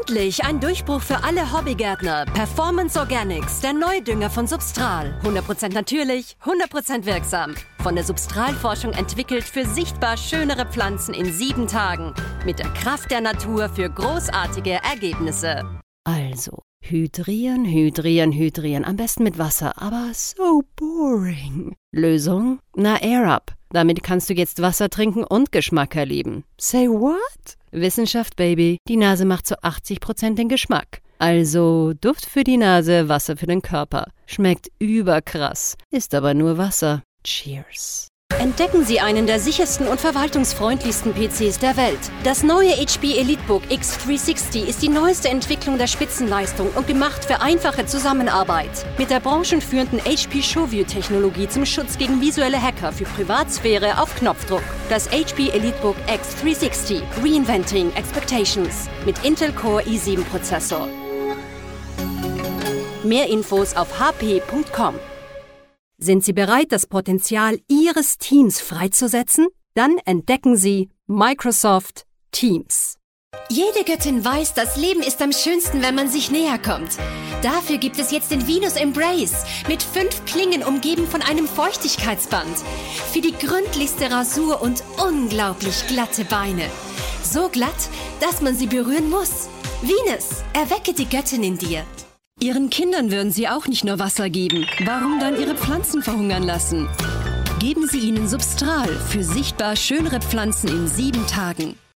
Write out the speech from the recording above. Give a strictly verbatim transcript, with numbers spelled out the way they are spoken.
Endlich ein Durchbruch für alle Hobbygärtner. Performance Organics, der Neudünger von Substral. hundert Prozent natürlich, hundert Prozent wirksam. Von der Substral-Forschung entwickelt für sichtbar schönere Pflanzen in sieben Tagen. Mit der Kraft der Natur für großartige Ergebnisse. Also, hydrieren, hydrieren, hydrieren. Am besten mit Wasser, aber so boring. Lösung? Na, Air Up. Damit kannst du jetzt Wasser trinken und Geschmack erleben. Say what? Wissenschaft, Baby. Die Nase macht zu achtzig Prozent den Geschmack. Also Duft für die Nase, Wasser für den Körper. Schmeckt überkrass, ist aber nur Wasser. Cheers. Entdecken Sie einen der sichersten und verwaltungsfreundlichsten P Cs der Welt. Das neue H P EliteBook X dreihundertsechzig ist die neueste Entwicklung der Spitzenleistung und gemacht für einfache Zusammenarbeit. Mit der branchenführenden H P ShowView-Technologie zum Schutz gegen visuelle Hacker für Privatsphäre auf Knopfdruck. Das H P EliteBook X dreihundertsechzig Reinventing Expectations mit Intel Core i sieben Prozessor. Mehr Infos auf h p punkt com. Sind Sie bereit, das Potenzial Ihres Teams freizusetzen? Dann entdecken Sie Microsoft Teams. Jede Göttin weiß, das Leben ist am schönsten, wenn man sich näher kommt. Dafür gibt es jetzt den Venus Embrace mit fünf Klingen umgeben von einem Feuchtigkeitsband. Für die gründlichste Rasur und unglaublich glatte Beine. So glatt, dass man sie berühren muss. Venus, erwecke die Göttin in dir. Ihren Kindern würden Sie auch nicht nur Wasser geben. Warum dann Ihre Pflanzen verhungern lassen? Geben Sie ihnen Substral für sichtbar schönere Pflanzen in sieben Tagen.